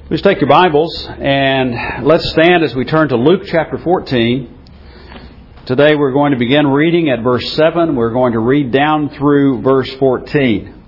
Please take your Bibles and let's stand as we turn to Luke chapter 14. Today we're going to begin reading at verse 7. We're going to read down through verse 14.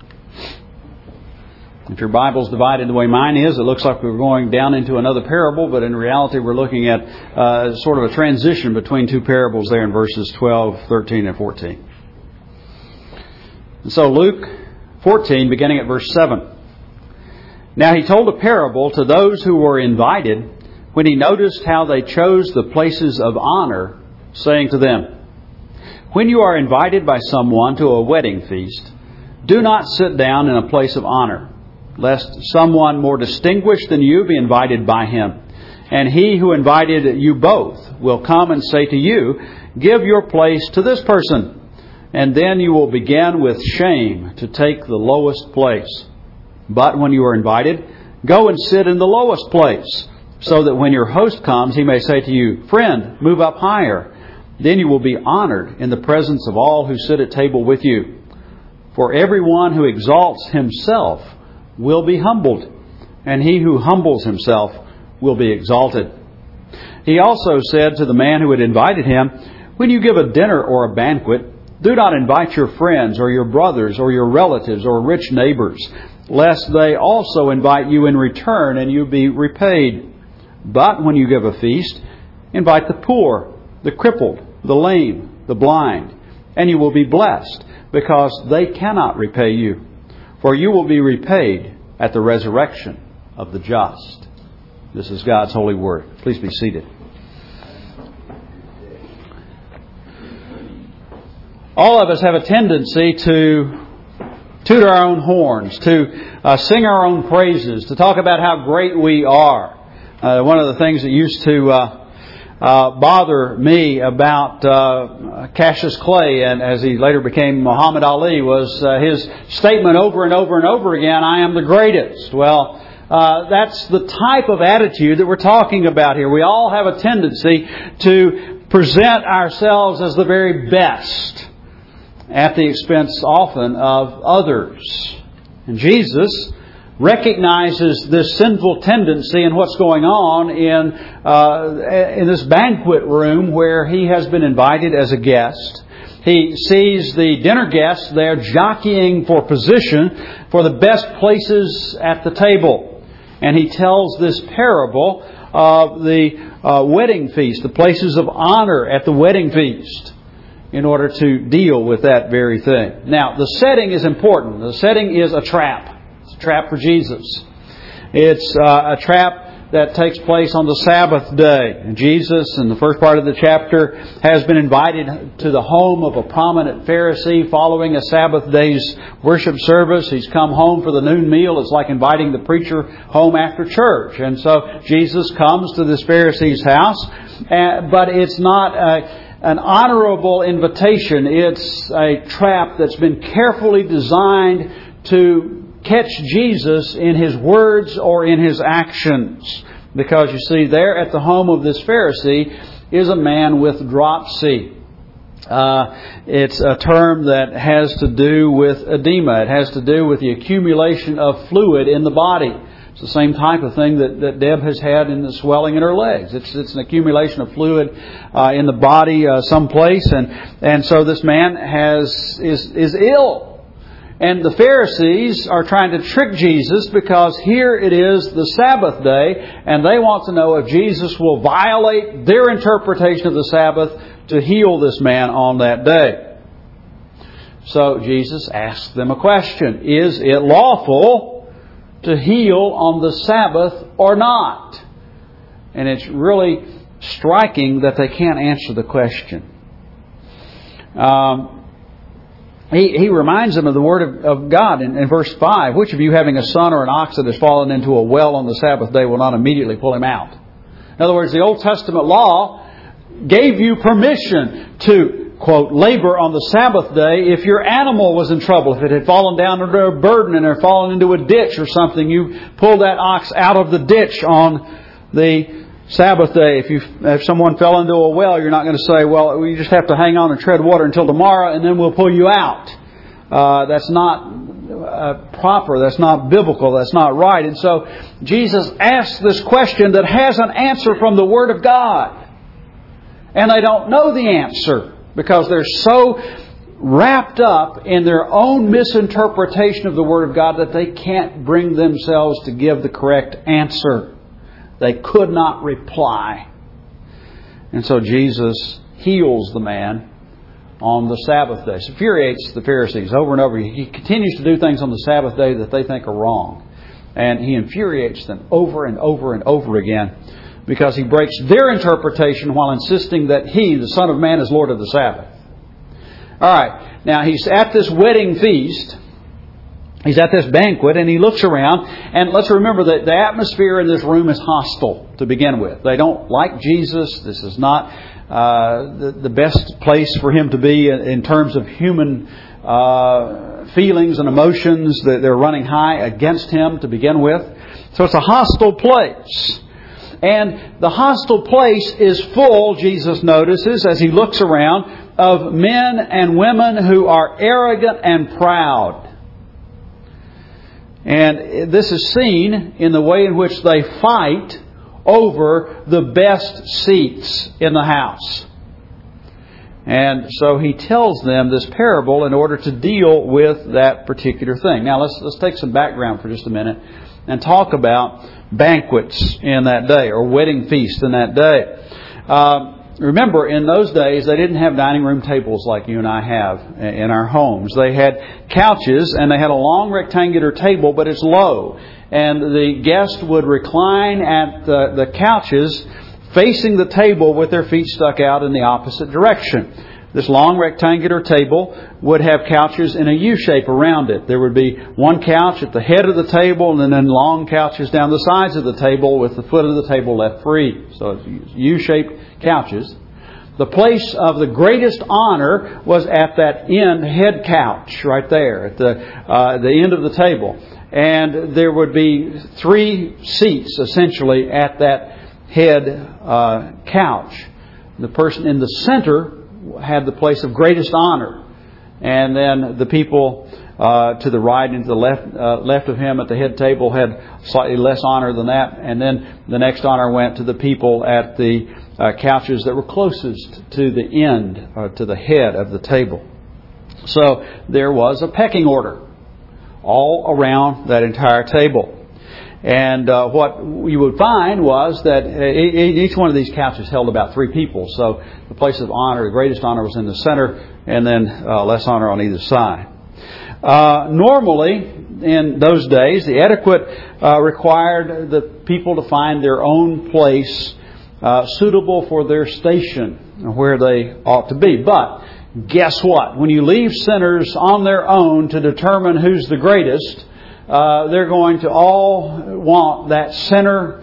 If your Bible's divided the way mine is, it looks like we're going down into another parable, but in reality we're looking at sort of a transition between two parables there in verses 12, 13, and 14. And so Luke 14, beginning at verse 7. Now he told a parable to those who were invited when he noticed how they chose the places of honor, saying to them, "When you are invited by someone to a wedding feast, do not sit down in a place of honor, lest someone more distinguished than you be invited by him. And he who invited you both will come and say to you, 'Give your place to this person.' And then you will begin with shame to take the lowest place. But when you are invited, go and sit in the lowest place, so that when your host comes, he may say to you, 'Friend, move up higher.' Then you will be honored in the presence of all who sit at table with you. For everyone who exalts himself will be humbled, and he who humbles himself will be exalted." He also said to the man who had invited him, "When you give a dinner or a banquet, do not invite your friends or your brothers or your relatives or rich neighbors, lest they also invite you in return and you be repaid. But when you give a feast, invite the poor, the crippled, the lame, the blind, and you will be blessed, because they cannot repay you. For you will be repaid at the resurrection of the just." This is God's holy word. Please be seated. All of us have a tendency to toot our own horns, to sing our own praises, to talk about how great we are. One of the things that used to bother me about Cassius Clay, and as he later became Muhammad Ali, was his statement over and over and over again, "I am the greatest." Well, that's the type of attitude that we're talking about here. We all have a tendency to present ourselves as the very best, at the expense often of others. And Jesus recognizes this sinful tendency in what's going on in this banquet room where he has been invited as a guest. He sees the dinner guests there jockeying for position, for the best places at the table. And he tells this parable of the wedding feast, the places of honor at the wedding feast, in order to deal with that very thing. Now, the setting is important. The setting is a trap. It's a trap for Jesus. It's a trap that takes place on the Sabbath day. And Jesus, in the first part of the chapter, has been invited to the home of a prominent Pharisee following a Sabbath day's worship service. He's come home for the noon meal. It's like inviting the preacher home after church. And so Jesus comes to this Pharisee's house, but it's not an honorable invitation. It's a trap that's been carefully designed to catch Jesus in His words or in His actions. Because you see, there at the home of this Pharisee is a man with dropsy. It's a term that has to do with edema. It has to do with the accumulation of fluid in the body. It's the same type of thing that Deb has had in the swelling in her legs. It's an accumulation of fluid in the body someplace, and so this man is ill. And the Pharisees are trying to trick Jesus because here it is the Sabbath day, and they want to know if Jesus will violate their interpretation of the Sabbath to heal this man on that day. So Jesus asks them a question: is it lawful to heal on the Sabbath or not? And it's really striking that they can't answer the question. He reminds them of the Word of God in verse 5. "Which of you, having a son or an ox that has fallen into a well on the Sabbath day, will not immediately pull him out?" In other words, the Old Testament law gave you permission to, quote, labor on the Sabbath day if your animal was in trouble. If it had fallen down under a burden and had fallen into a ditch or something, you pull that ox out of the ditch on the Sabbath day. If someone fell into a well, you're not going to say, "Well, you just have to hang on and tread water until tomorrow and then we'll pull you out." That's not not proper, that's not biblical, that's not right. And so Jesus asks this question that has an answer from the Word of God. And they don't know the answer because they're so wrapped up in their own misinterpretation of the Word of God that they can't bring themselves to give the correct answer. They could not reply. And so Jesus heals the man on the Sabbath day. It infuriates the Pharisees over and over. He continues to do things on the Sabbath day that they think are wrong. And he infuriates them over and over and over again because he breaks their interpretation while insisting that he, the Son of Man, is Lord of the Sabbath. All right. Now, he's at this wedding feast. He's at this banquet, and he looks around. And let's remember that the atmosphere in this room is hostile to begin with. They don't like Jesus. This is not the best place for him to be in terms of human feelings and emotions. They're running high against him to begin with. So it's a hostile place. And the hostile place is full, Jesus notices, as he looks around, of men and women who are arrogant and proud. And this is seen in the way in which they fight over the best seats in the house. And so he tells them this parable in order to deal with that particular thing. Now let's take some background for just a minute and talk about banquets in that day, or wedding feast in that day. Remember, in those days, they didn't have dining room tables like you and I have in our homes. They had couches, and they had a long rectangular table, but it's low. And the guest would recline at the couches facing the table with their feet stuck out in the opposite direction. This long rectangular table would have couches in a U shape around it. There would be one couch at the head of the table and then long couches down the sides of the table with the foot of the table left free. So it's U-shaped couches. The place of the greatest honor was at that end head couch right there at the end of the table. And there would be 3 seats essentially at that head couch. The person in the center had the place of greatest honor. And then the people to the right and to the left of him at the head table had slightly less honor than that. And then the next honor went to the people at the couches that were closest to the end, to the head of the table. So there was a pecking order all around that entire table. And what you would find was that each one of these couches held about 3 people. So the place of honor, the greatest honor, was in the center, and then less honor on either side. Normally, in those days, the etiquette required the people to find their own place suitable for their station, where they ought to be. But guess what? When you leave sinners on their own to determine who's the greatest, they're going to all want that center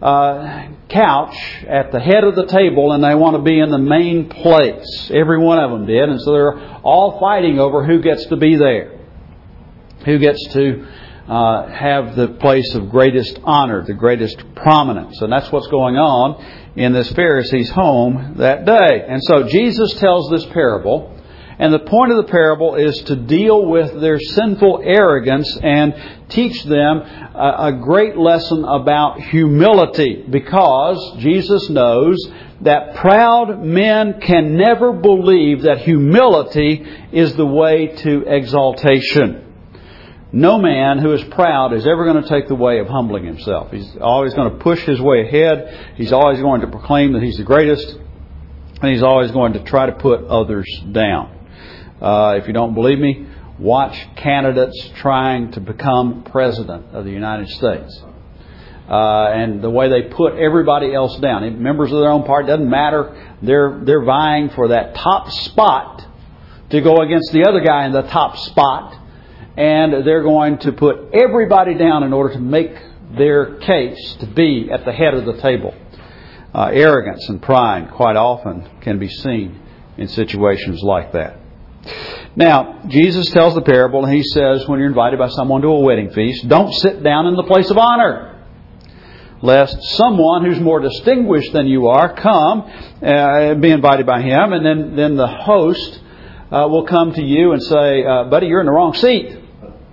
couch at the head of the table, and they want to be in the main place. Every one of them did. And so they're all fighting over who gets to be there. Who gets to have the place of greatest honor, the greatest prominence. And that's what's going on in this Pharisee's home that day. And so Jesus tells this parable. And the point of the parable is to deal with their sinful arrogance and teach them a great lesson about humility, because Jesus knows that proud men can never believe that humility is the way to exaltation. No man who is proud is ever going to take the way of humbling himself. He's always going to push his way ahead. He's always going to proclaim that he's the greatest. And he's always going to try to put others down. If you don't believe me, watch candidates trying to become president of the United States. And the way they put everybody else down. Members of their own party, doesn't matter. They're vying for that top spot to go against the other guy in the top spot. And they're going to put everybody down in order to make their case to be at the head of the table. Arrogance and pride quite often can be seen in situations like that. Now, Jesus tells the parable, and he says, when you're invited by someone to a wedding feast, don't sit down in the place of honor, lest someone who's more distinguished than you are come and be invited by him, and then the host will come to you and say, buddy, you're in the wrong seat.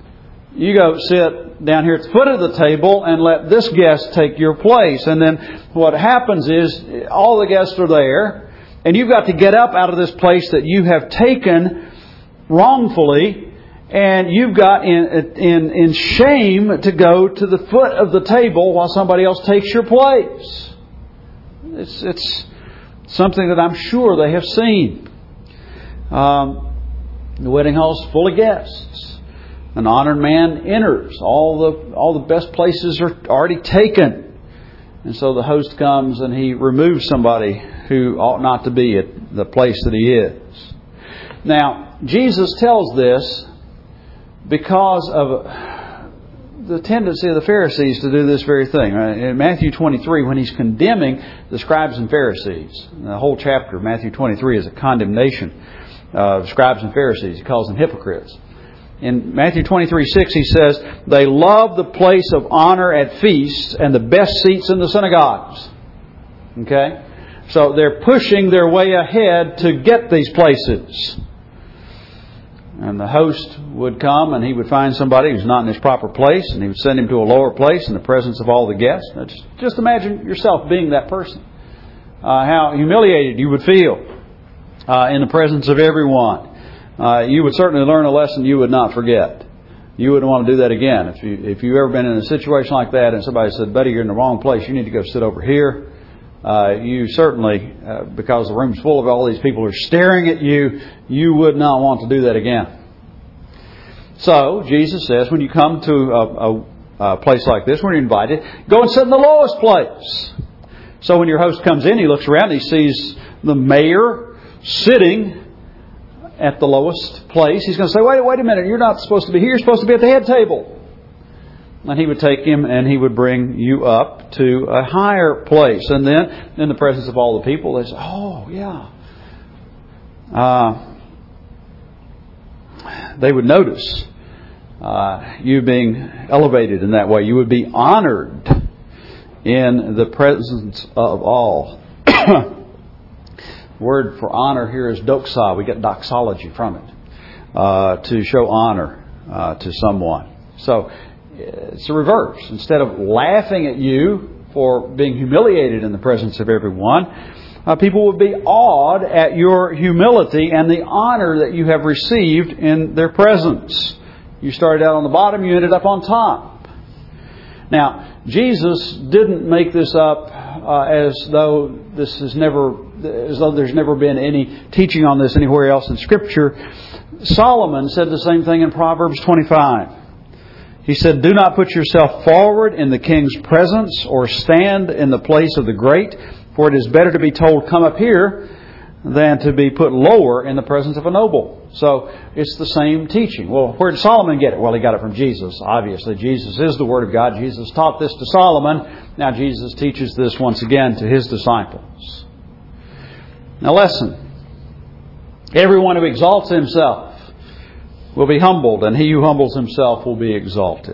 you go sit down here at the foot of the table and let this guest take your place. And then what happens is all the guests are there, and you've got to get up out of this place that you have taken wrongfully, and you've got in shame to go to the foot of the table while somebody else takes your place. It's something that I'm sure they have seen. The wedding hall is full of guests. An honored man enters. All the best places are already taken. And so the host comes and he removes somebody who ought not to be at the place that he is. Now, Jesus tells this because of the tendency of the Pharisees to do this very thing. In Matthew 23, when He's condemning the scribes and Pharisees, the whole chapter of Matthew 23 is a condemnation of scribes and Pharisees. He calls them hypocrites. In Matthew 23:6, He says, they love the place of honor at feasts and the best seats in the synagogues. Okay? So they're pushing their way ahead to get these places. And the host would come and he would find somebody who's not in his proper place, and he would send him to a lower place in the presence of all the guests. Now just imagine yourself being that person. How humiliated you would feel in the presence of everyone. You would certainly learn a lesson you would not forget. You wouldn't want to do that again. If you've ever been in a situation like that and somebody said, buddy, you're in the wrong place, you need to go sit over here. You certainly, because the room's full of all these people who are staring at you, you would not want to do that again. So, Jesus says, when you come to a place like this, when you're invited, go and sit in the lowest place. So when your host comes in, he looks around and he sees the mayor sitting at the lowest place. He's going to say, wait a minute, you're not supposed to be here, you're supposed to be at the head table. And he would take him and he would bring you up to a higher place. And then, in the presence of all the people, they say, oh, yeah. They would notice you being elevated in that way. You would be honored in the presence of all. The word for honor here is doxa. We get doxology from it. To show honor to someone. So, it's the reverse. Instead of laughing at you for being humiliated in the presence of everyone, people would be awed at your humility and the honor that you have received in their presence. You started out on the bottom, you ended up on top. Now, Jesus didn't make this up as though there's never been any teaching on this anywhere else in Scripture. Solomon said the same thing in Proverbs 25. He said, do not put yourself forward in the king's presence or stand in the place of the great, for it is better to be told, come up here, than to be put lower in the presence of a noble. So it's the same teaching. Well, where did Solomon get it? Well, he got it from Jesus. Obviously, Jesus is the Word of God. Jesus taught this to Solomon. Now Jesus teaches this once again to His disciples. Now listen. Everyone who exalts himself will be humbled, and he who humbles himself will be exalted.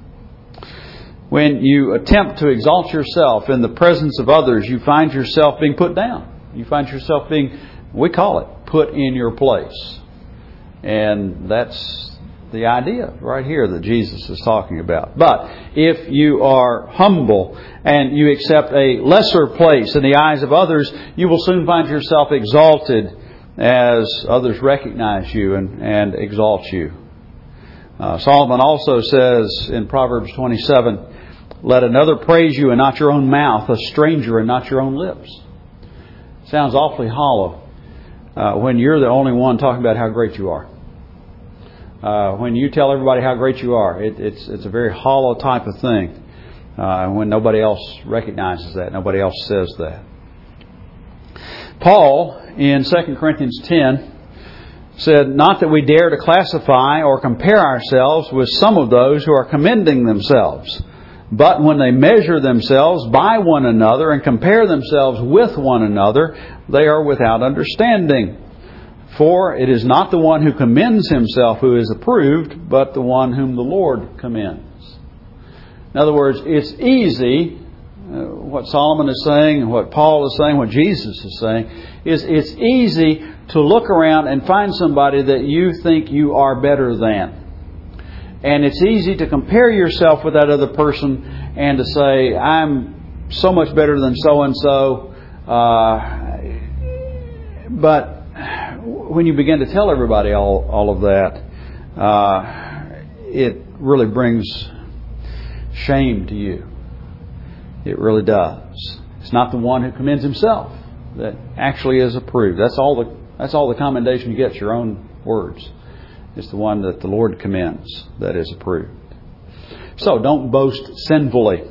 When you attempt to exalt yourself in the presence of others, you find yourself being put down. You find yourself being, we call it, put in your place. And that's the idea right here that Jesus is talking about. But if you are humble and you accept a lesser place in the eyes of others, you will soon find yourself exalted as others recognize you and exalt you. Solomon also says in Proverbs 27, let another praise you and not your own mouth, a stranger and not your own lips. Sounds awfully hollow when you're the only one talking about how great you are. When you tell everybody how great you are, it's a very hollow type of thing. When nobody else recognizes that, nobody else says that. Paul, in 2 Corinthians 10, said, not that we dare to classify or compare ourselves with some of those who are commending themselves, but when they measure themselves by one another and compare themselves with one another, they are without understanding. For it is not the one who commends himself who is approved, but the one whom the Lord commends. In other words, it's easy. What Solomon is saying, what Paul is saying, what Jesus is saying, is it's easy to look around and find somebody that you think you are better than. And it's easy to compare yourself with that other person and to say, I'm so much better than so-and-so. But when you begin to tell everybody all of that, it really brings shame to you. It really does. It's not the one who commends himself that actually is approved. That's all the commendation you get, your own words. It's the one that the Lord commends that is approved. So don't boast sinfully.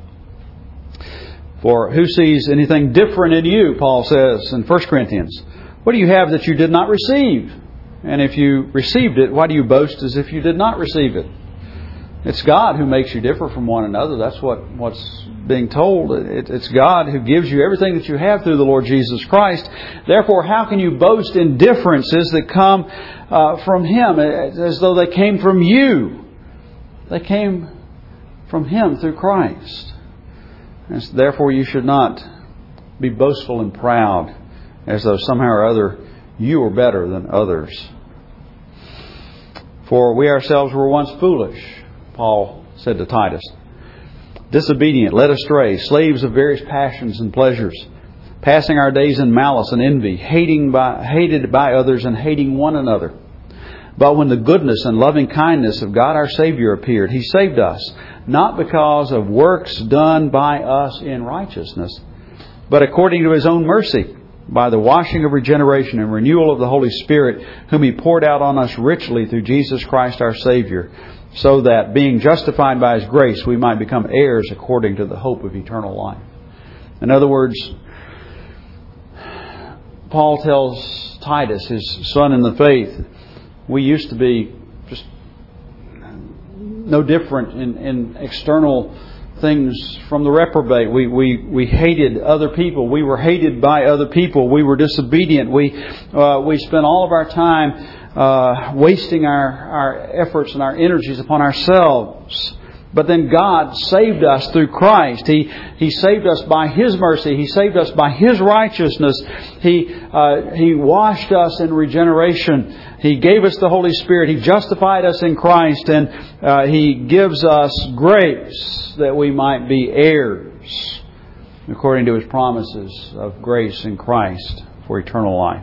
For who sees anything different in you, Paul says in 1 Corinthians. What do you have that you did not receive? And if you received it, why do you boast as if you did not receive it? It's God who makes you differ from one another. That's what's being told. It's God who gives you everything that you have through the Lord Jesus Christ. Therefore, how can you boast in differences that come from Him as though they came from you? They came from Him through Christ. And therefore, you should not be boastful and proud as though somehow or other you are better than others. For we ourselves were once foolish, Paul said to Titus, disobedient, led astray, slaves of various passions and pleasures, passing our days in malice and envy, hated by others and hating one another. But when the goodness and loving kindness of God our Savior appeared, He saved us, not because of works done by us in righteousness, but according to His own mercy, by the washing of regeneration and renewal of the Holy Spirit, whom He poured out on us richly through Jesus Christ our Savior, so that, being justified by His grace, we might become heirs according to the hope of eternal life. In other words, Paul tells Titus, his son in the faith, we used to be just no different in external things from the reprobate. We hated other people. We were hated by other people. We were disobedient. We spent all of our time wasting our efforts and our energies upon ourselves. But then God saved us through Christ. He saved us by His mercy. He saved us by His righteousness. He washed us in regeneration. He gave us the Holy Spirit. He justified us in Christ. And He gives us grace that we might be heirs according to His promises of grace in Christ for eternal life.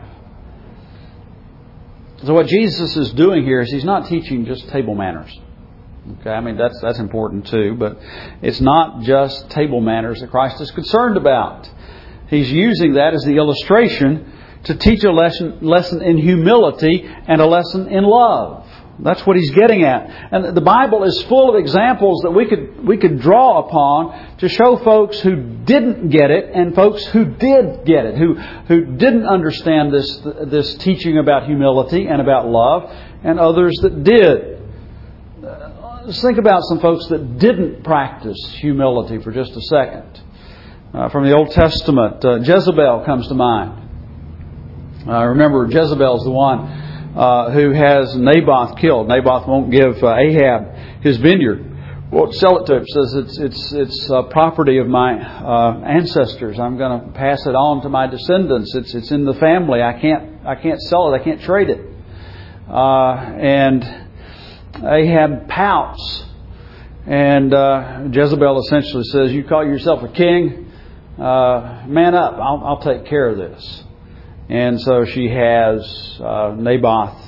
So what Jesus is doing here is He's not teaching just table manners. Okay, I mean that's important too, but it's not just table manners that Christ is concerned about. He's using that as the illustration to teach a lesson in humility and a lesson in love. That's what He's getting at. And the Bible is full of examples that we could draw upon to show folks who didn't get it and folks who did get it, who didn't understand this teaching about humility and about love, and others that did. Let's think about some folks that didn't practice humility for just a second. From the Old Testament, Jezebel comes to mind. Remember, Jezebel's the one who has Naboth killed. Naboth won't give Ahab his vineyard. Won't sell it to him. Says it's property of my ancestors. I'm going to pass it on to my descendants. It's in the family. I can't sell it. I can't trade it. And Ahab pouts, and Jezebel essentially says, "You call yourself a king? Man up! I'll take care of this." And so she has Naboth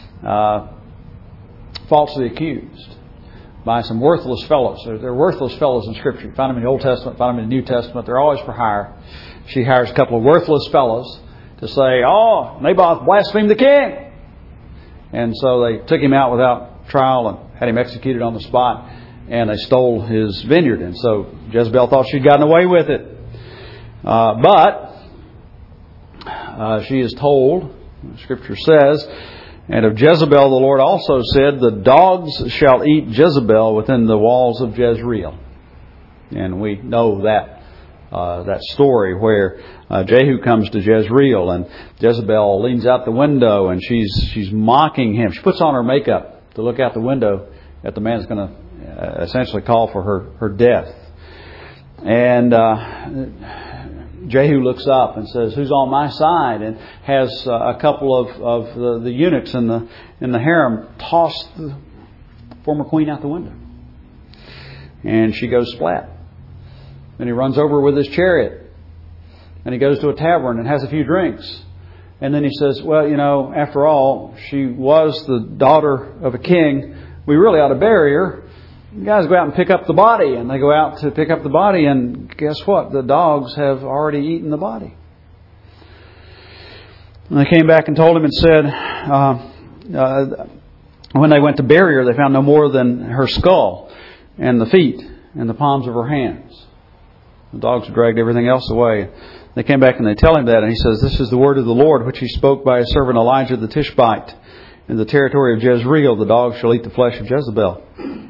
falsely accused by some worthless fellows. They're worthless fellows in Scripture. You find them in the Old Testament, find them in the New Testament. They're always for hire. She hires a couple of worthless fellows to say, "Oh, Naboth blasphemed the king," and so they took him out without trial and had him executed on the spot, and they stole his vineyard. And so Jezebel thought she'd gotten away with it, but she is told, Scripture says, and of Jezebel the Lord also said, "The dogs shall eat Jezebel within the walls of Jezreel." And we know that story where Jehu comes to Jezreel, and Jezebel leans out the window and she's mocking him. She puts on her makeup to look out the window at the man that's going to essentially call for her death. And Jehu looks up and says, "Who's on my side?" and has a couple of the eunuchs in the harem toss former queen out the window. And she goes splat. And he runs over with his chariot. And he goes to a tavern and has a few drinks. And then he says, well, you know, after all, she was the daughter of a king. We really ought to bury her. You guys go out and pick up the body. And they go out to pick up the body. And guess what? The dogs have already eaten the body. And they came back and told him and said, when they went to bury her, they found no more than her skull and the feet and the palms of her hands. The dogs dragged everything else away. They came back and they tell him that, and he says, this is the word of the Lord, which he spoke by his servant Elijah the Tishbite. In the territory of Jezreel, the dogs shall eat the flesh of Jezebel.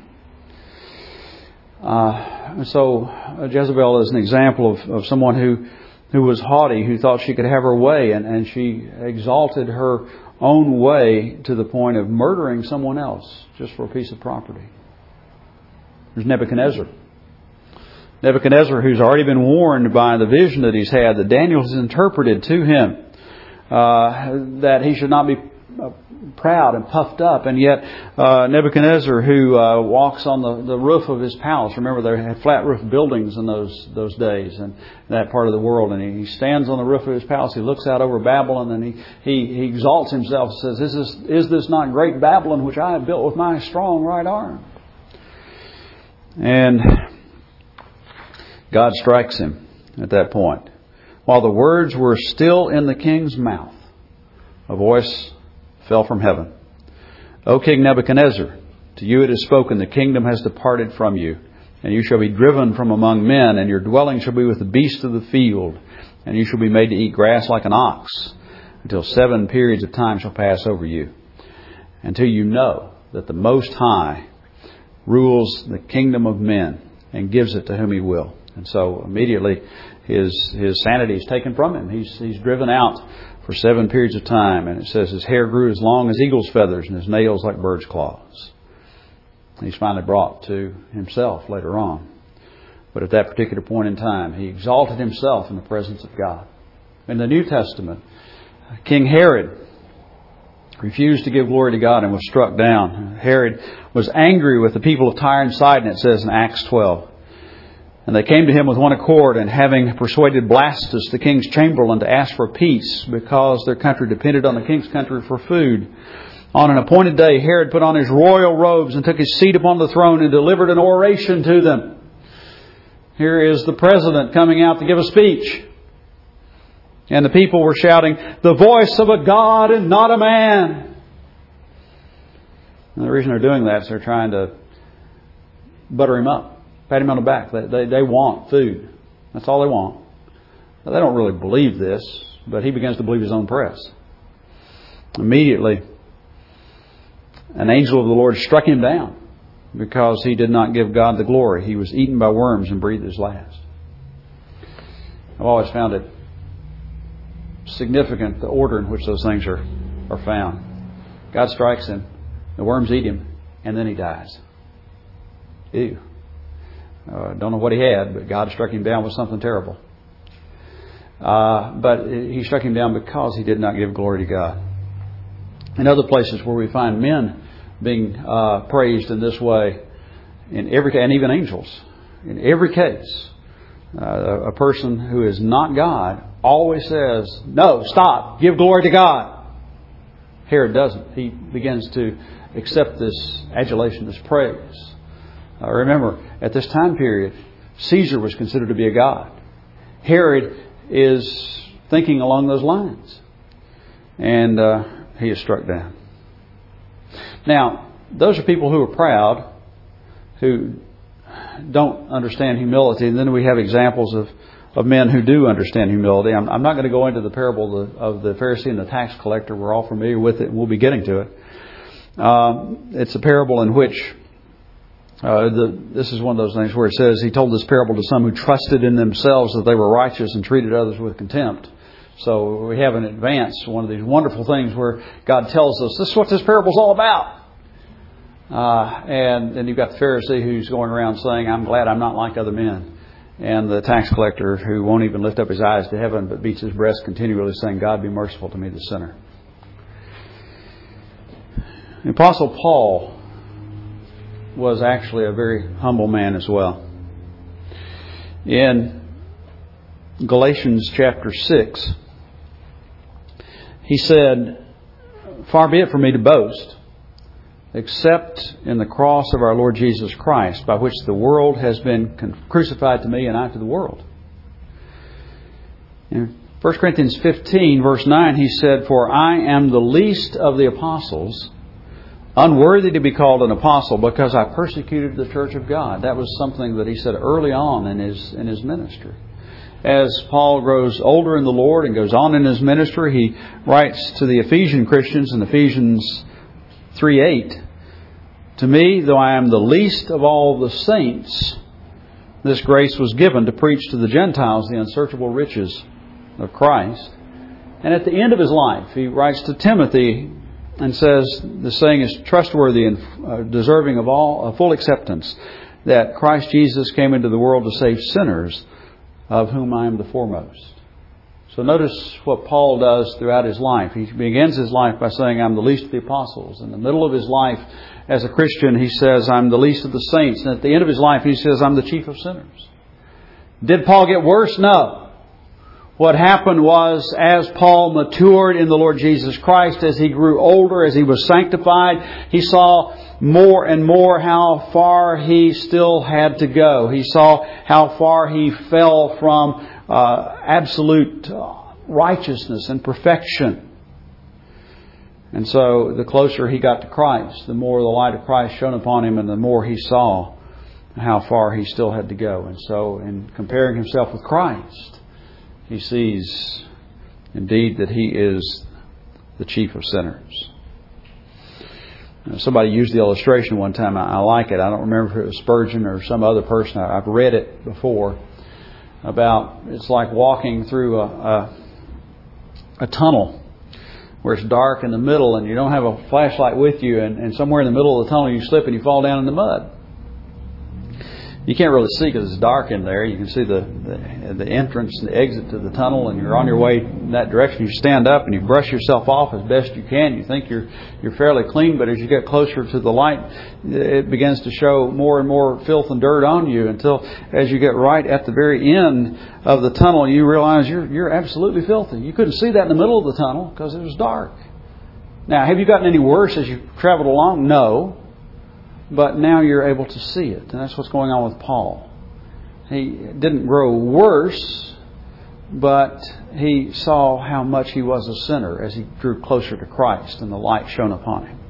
So Jezebel is an example of someone who was haughty, who thought she could have her way, and she exalted her own way to the point of murdering someone else just for a piece of property. There's Nebuchadnezzar. Nebuchadnezzar, who's already been warned by the vision that he's had, that Daniel has interpreted to him, that he should not be proud and puffed up. And yet Nebuchadnezzar, who walks on the roof of his palace, remember they had flat roof buildings in those days in that part of the world, and he stands on the roof of his palace, he looks out over Babylon, and he exalts himself and says, is this not great Babylon which I have built with my strong right arm? And God strikes him at that point. While the words were still in the king's mouth, a voice fell from heaven. O King Nebuchadnezzar, to you it is spoken, the kingdom has departed from you, and you shall be driven from among men, and your dwelling shall be with the beasts of the field, and you shall be made to eat grass like an ox, until 7 periods of time shall pass over you, until you know that the Most High rules the kingdom of men and gives it to whom He will. And so immediately his sanity is taken from him. He's driven out for 7 periods of time. And it says his hair grew as long as eagle's feathers and his nails like bird's claws. He's finally brought to himself later on. But at that particular point in time, he exalted himself in the presence of God. In the New Testament, King Herod refused to give glory to God and was struck down. Herod was angry with the people of Tyre and Sidon, it says in Acts 12. And they came to him with one accord, and having persuaded Blastus, the king's chamberlain, to ask for peace, because their country depended on the king's country for food. On an appointed day, Herod put on his royal robes and took his seat upon the throne and delivered an oration to them. Here is the president coming out to give a speech. And the people were shouting, "The voice of a God and not a man." And the reason they're doing that is they're trying to butter him up. Pat him on the back. They want food. That's all they want. Now, they don't really believe this, but he begins to believe his own press. Immediately, an angel of the Lord struck him down because he did not give God the glory. He was eaten by worms and breathed his last. I've always found it significant, the order in which those things are found. God strikes him, the worms eat him, and then he dies. Ew. Don't know what he had, but God struck him down with something terrible. But He struck him down because he did not give glory to God. In other places where we find men being praised in this way, in every and even angels, in every case, a person who is not God always says, "No, stop, give glory to God." Herod doesn't. He begins to accept this adulation, this praise. Remember, at this time period, Caesar was considered to be a god. Herod is thinking along those lines. And he is struck down. Now, those are people who are proud, who don't understand humility. And then we have examples of men who do understand humility. I'm not going to go into the parable of the Pharisee and the tax collector. We're all familiar with it, and we'll be getting to it. It's a parable in which this is one of those things where it says he told this parable to some who trusted in themselves that they were righteous and treated others with contempt. So we have in advance one of these wonderful things where God tells us this is what this parable is all about. And then you've got the Pharisee who's going around saying, "I'm glad I'm not like other men." And the tax collector who won't even lift up his eyes to heaven but beats his breast continually saying, "God be merciful to me, the sinner." The Apostle Paul was actually a very humble man as well. In Galatians chapter 6, he said, "Far be it from me to boast, except in the cross of our Lord Jesus Christ, by which the world has been crucified to me and I to the world." In 1 Corinthians 15, verse 9, he said, "For I am the least of the apostles, unworthy to be called an apostle, because I persecuted the church of God." That was something that he said early on in his ministry. As Paul grows older in the Lord and goes on in his ministry, he writes to the Ephesian Christians in Ephesians 3:8, "To me, though I am the least of all the saints, this grace was given to preach to the Gentiles the unsearchable riches of Christ." And at the end of his life, he writes to Timothy and says, the saying is trustworthy and deserving of all full acceptance, that Christ Jesus came into the world to save sinners, of whom I am the foremost. So notice what Paul does throughout his life. He begins his life by saying, "I'm the least of the apostles." In the middle of his life as a Christian, he says, "I'm the least of the saints." And at the end of his life, he says, "I'm the chief of sinners." Did Paul get worse? No. What happened was, as Paul matured in the Lord Jesus Christ, as he grew older, as he was sanctified, he saw more and more how far he still had to go. He saw how far he fell from absolute righteousness and perfection. And so the closer he got to Christ, the more the light of Christ shone upon him, and the more he saw how far he still had to go. And so in comparing himself with Christ, he sees indeed that he is the chief of sinners. Somebody used the illustration one time. I like it. I don't remember if it was Spurgeon or some other person. I've read it before. About it's like walking through a tunnel where it's dark in the middle and you don't have a flashlight with you, and somewhere in the middle of the tunnel you slip and you fall down in the mud. You can't really see because it's dark in there. You can see the entrance and the exit to the tunnel, and you're on your way in that direction. You stand up and you brush yourself off as best you can. You think you're fairly clean, but as you get closer to the light, it begins to show more and more filth and dirt on you, until as you get right at the very end of the tunnel, you realize you're absolutely filthy. You couldn't see that in the middle of the tunnel because it was dark. Now, have you gotten any worse as you traveled along? No. But now you're able to see it. And that's what's going on with Paul. He didn't grow worse, but he saw how much he was a sinner as he drew closer to Christ and the light shone upon him.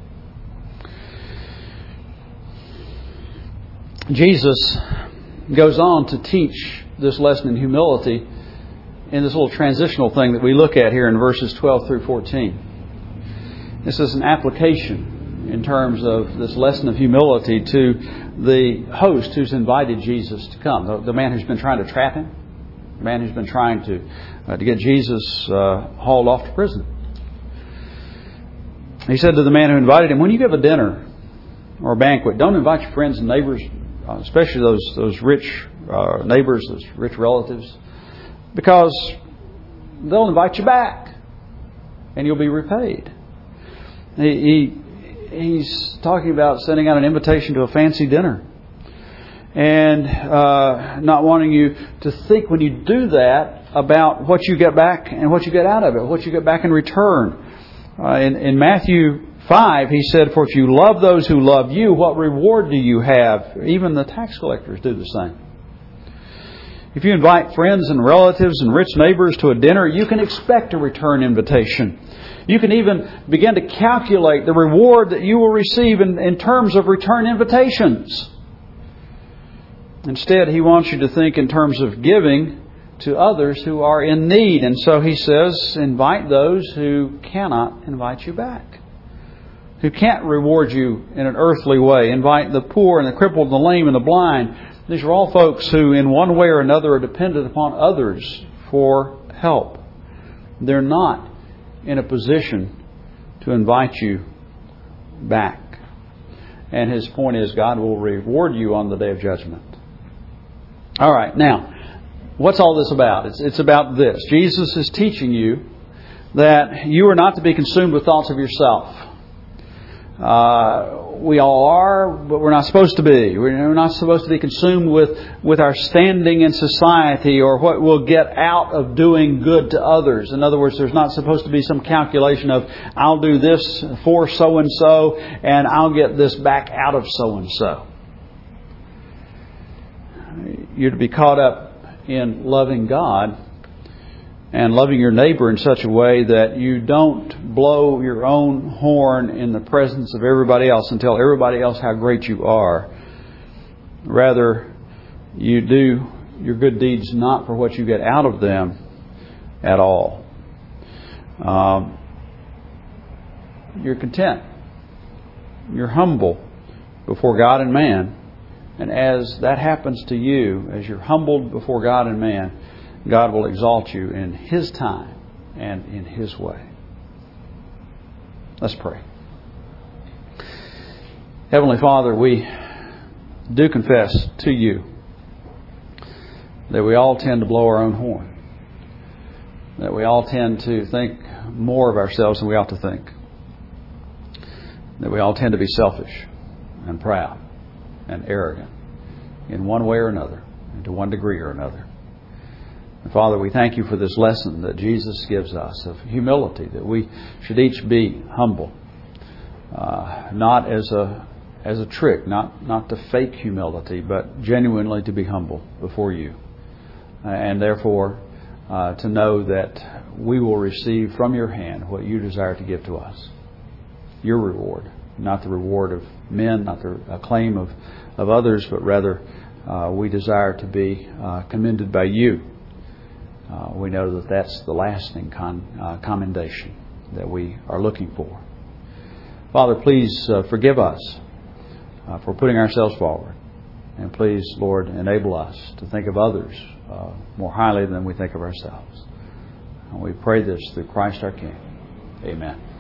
Jesus goes on to teach this lesson in humility in this little transitional thing that we look at here in verses 12 through 14. This is an application in terms of this lesson of humility to the host who's invited Jesus to come. The man who's been trying to trap him. The man who's been trying to get Jesus hauled off to prison. He said to the man who invited him, "When you give a dinner or a banquet, don't invite your friends and neighbors, especially those rich neighbors, those rich relatives, because they'll invite you back and you'll be repaid." He's talking about sending out an invitation to a fancy dinner. And not wanting you to think when you do that about what you get back and what you get out of it, what you get back in return. In Matthew 5, he said, "For if you love those who love you, what reward do you have? Even the tax collectors do the same." If you invite friends and relatives and rich neighbors to a dinner, you can expect a return invitation. You can even begin to calculate the reward that you will receive in terms of return invitations. Instead, he wants you to think in terms of giving to others who are in need. And so he says, invite those who cannot invite you back, who can't reward you in an earthly way. Invite the poor and the crippled and the lame and the blind. These are all folks who in one way or another are dependent upon others for help. They're not in a position to invite you back. And his point is, God will reward you on the day of judgment. All right, now, what's all this about? It's about this. Jesus is teaching you that you are not to be consumed with thoughts of yourself. We all are, but we're not supposed to be. We're not supposed to be consumed with our standing in society or what we'll get out of doing good to others. In other words, there's not supposed to be some calculation of, I'll do this for so-and-so and I'll get this back out of so-and-so. You're to be caught up in loving God and loving your neighbor in such a way that you don't blow your own horn in the presence of everybody else and tell everybody else how great you are. Rather, you do your good deeds not for what you get out of them at all. You're content. You're humble before God and man. And as that happens to you, as you're humbled before God and man, God will exalt you in His time and in His way. Let's pray. Heavenly Father, we do confess to You that we all tend to blow our own horn. That we all tend to think more of ourselves than we ought to think. That we all tend to be selfish and proud and arrogant in one way or another, and to one degree or another. And Father, we thank You for this lesson that Jesus gives us of humility, that we should each be humble, not as a trick, not to fake humility, but genuinely to be humble before You, and therefore to know that we will receive from Your hand what You desire to give to us, Your reward, not the reward of men, not the acclaim of others, but rather we desire to be commended by You. We know that that's the lasting commendation that we are looking for. Father, please forgive us for putting ourselves forward. And please, Lord, enable us to think of others more highly than we think of ourselves. And we pray this through Christ our King. Amen.